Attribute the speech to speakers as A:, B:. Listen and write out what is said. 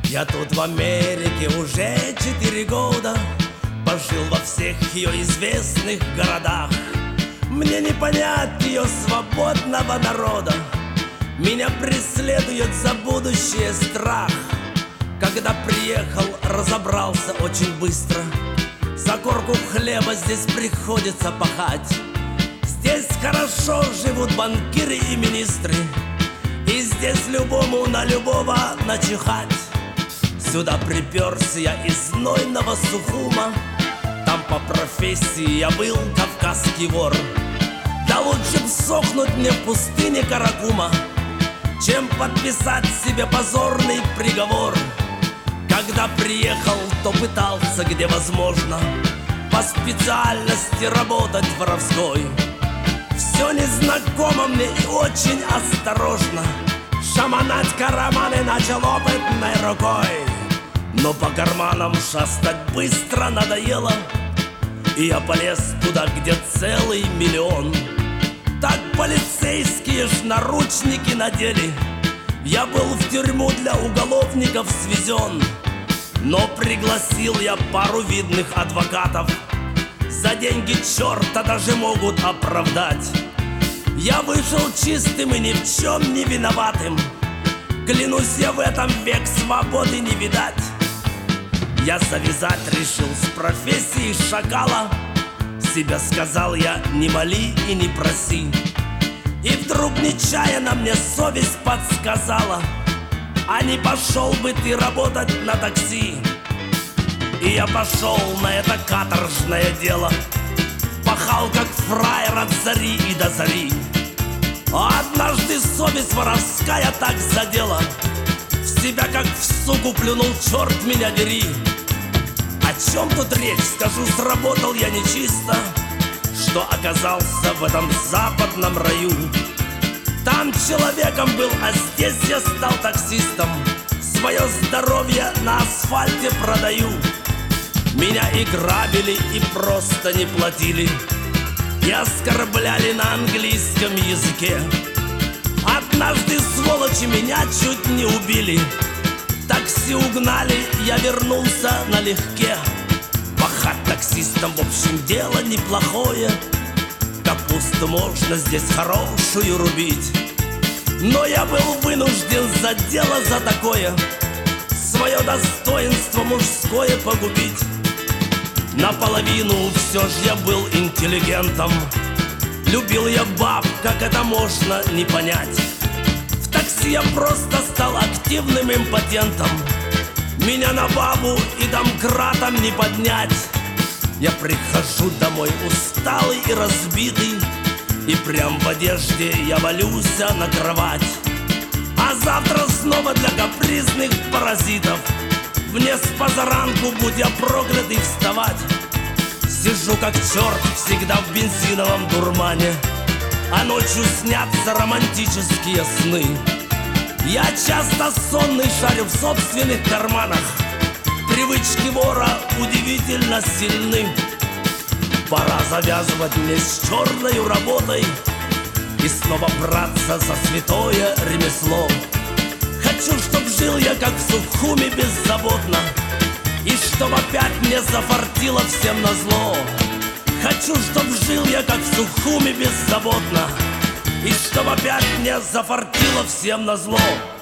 A: Я тут в Америке уже 4 года, пожил во всех ее известных городах. Мне не понять ее свободного народа, меня преследует за будущее страх. Когда приехал, разобрался очень быстро, за корку хлеба здесь приходится пахать. Здесь хорошо живут банкиры и министры, и здесь любому на любого начихать. Сюда приперся я из знойного Сухума, там по профессии я был кавказский вор. Да лучше б сохнуть мне в пустыне Каракума, чем подписать себе позорный приговор. Когда приехал, то пытался, где возможно, по специальности работать воровской. Все незнакомо мне и очень осторожно, шаманать карманы начал опытной рукой. Но по карманам шастать быстро надоело, и я полез туда, где целый миллион. Так полицейские ж наручники надели, я был в тюрьму для уголовников свезен. Но пригласил я пару видных адвокатов, за деньги черта даже могут оправдать. Я вышел чистым и ни в чем не виноватым, клянусь, я в этом век свободы не видать. Я завязать решил с профессией шакала, себя сказал я: не моли и не проси. И вдруг нечаянно мне совесть подсказала: а не пошел бы ты работать на такси? И я пошел на это каторжное дело, пахал как фраер от зари и до зари. А однажды совесть воровская так задела, в себя как в суку плюнул, черт меня дери. О чем тут речь? Скажу, сработал я нечисто, что оказался в этом западном раю. Там человеком был, а здесь я стал таксистом, свое здоровье на асфальте продаю. Меня и грабили, и просто не платили, и оскорбляли на английском языке. Однажды сволочи меня чуть не убили, такси угнали, я вернулся налегке. Пахать таксистом, в общем, дело неплохое, капусту можно здесь хорошую рубить. Но я был вынужден за дело за такое свое достоинство мужское погубить. Наполовину все ж я был интеллигентом, любил я баб, как это можно не понять. В такси я просто стал активным импотентом, меня на бабу и домкратом не поднять. Я прихожу домой усталый и разбитый, и прям в одежде я валюсь на кровать. А завтра снова для капризных паразитов мне с позаранку, будь я проклятый, вставать. Сижу как черт всегда в бензиновом дурмане, а ночью снятся романтические сны. Я часто сонный шарю в собственных карманах, привычки вора удивительно сильны. Пора завязывать мне с черной работой и снова браться за святое ремесло. Хочу, чтоб жил я как в Сухуме беззаботно, и чтоб опять мне зафартило всем назло. Хочу, чтоб жил я как в Сухуме беззаботно, и чтоб опять мне зафартило всем назло.